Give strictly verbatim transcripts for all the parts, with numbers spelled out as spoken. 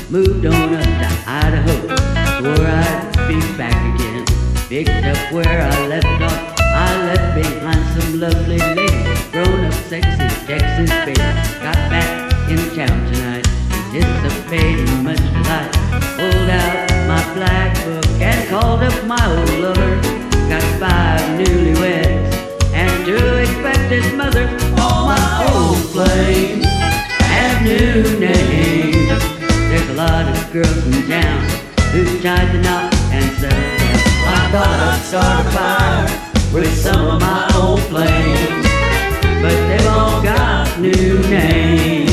moved on up to Idaho. Swore I'd be back again. Picked up where I left off. I left behind some lovely ladies, grown up, sexy Texas baby. Got back in town tonight, anticipating much delight. Pulled out my black book and called up my old lover. Got five newlyweds and two expected mothers. All my old flames have new names. There's a lot of girls in town who tied the knot and settled down. I thought I'd start a fire with some of my old flames, but they've all got new names.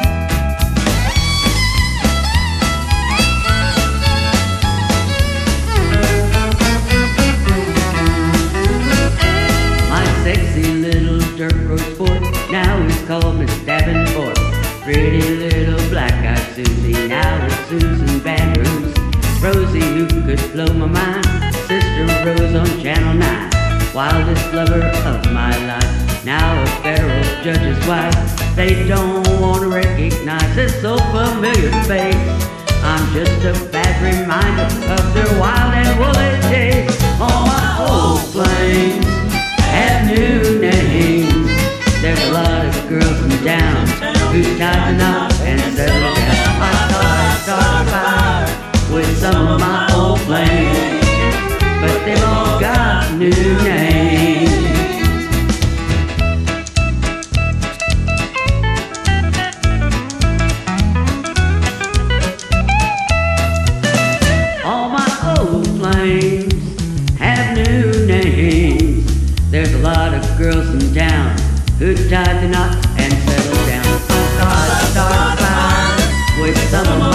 My sexy little dirt road sport, now he's called Miss Davenport. Pretty little black-eyed Susie, now it's Susan Vanderhoos. Rosie, who could blow my mind, Sister Rose on Channel nine. Wildest lover of my life, now a federal judge's wife. They don't want to recognize this so familiar face. I'm just a bad reminder of their wild and woolly days. All my old flames have new names. There's a lot of girls in town who tied the knot and settled down. I thought I'd start a fire with some of my old flames, but they've all got new names. All my old flames have new names. There's a lot of girls in town who tied the knot and settled down. I thought I'd start a fire with some of my